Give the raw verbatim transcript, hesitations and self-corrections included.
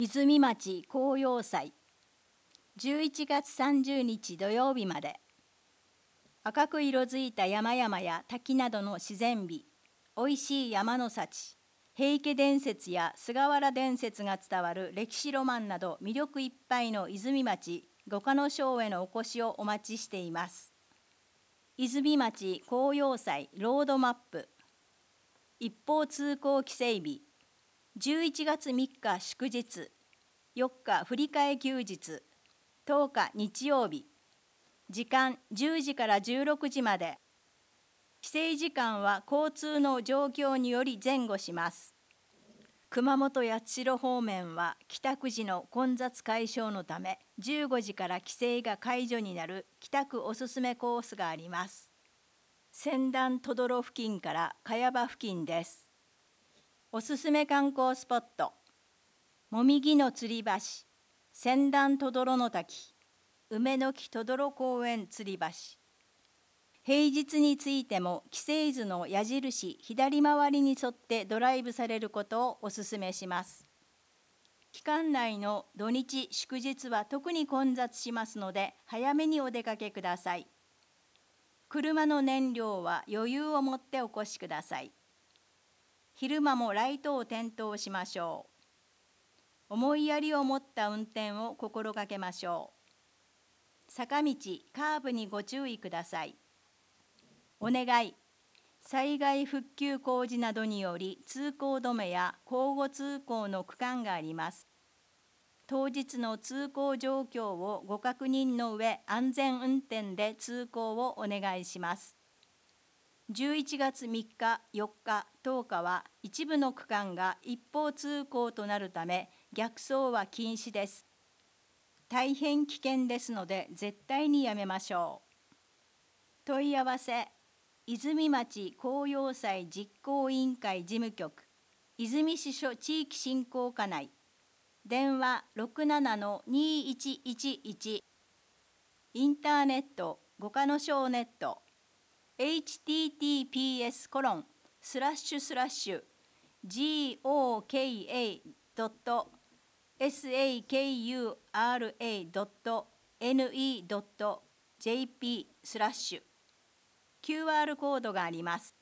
泉町紅葉祭じゅういちがつさんじゅうにち土曜日まで。赤く色づいた山々や滝などの自然美、おいしい山の幸、平家伝説や菅原伝説が伝わる歴史ロマンなど魅力いっぱいの泉町五箇野荘へのお越しをお待ちしています。泉町紅葉祭ロードマップ。一方通行規制日じゅういちがつみっか祝日、よっか振り替え休日、とおか日曜日。時間じゅうじからじゅうろくじまで。規制時間は交通の状況により前後します。熊本八代方面は帰宅時の混雑解消のためじゅうごじから規制が解除になる帰宅おすすめコースがあります。千段戸泥付近から茅場付近です。おすすめ観光スポット。もみぎの吊り橋、千段戸泥の滝、梅の木戸泥公園吊り橋。平日についても規制図の矢印左回りに沿ってドライブされることをお勧めします。期間内の土日祝日は特に混雑しますので早めにお出かけください。車の燃料は余裕を持ってお越しください。昼間もライトを点灯しましょう。思いやりを持った運転を心がけましょう。坂道、カーブにご注意ください。お願い。災害復旧工事などにより通行止めや交互通行の区間があります。当日の通行状況をご確認の上、安全運転で通行をお願いします。じゅういちがつみっか、よっか、とおかは一部の区間が一方通行となるため逆走は禁止です。大変危険ですので絶対にやめましょう。問い合わせ。泉町紅葉祭実行委員会事務局泉支所地域振興課内電話 ろくななのにいちいちいち インターネット五箇野荘ネット エイチティーティーピーエスコロンスラッシュスラッシュ ジーオーケーエードットサクラドットネット ジェーピー スラッシュ キューアール コードがあります。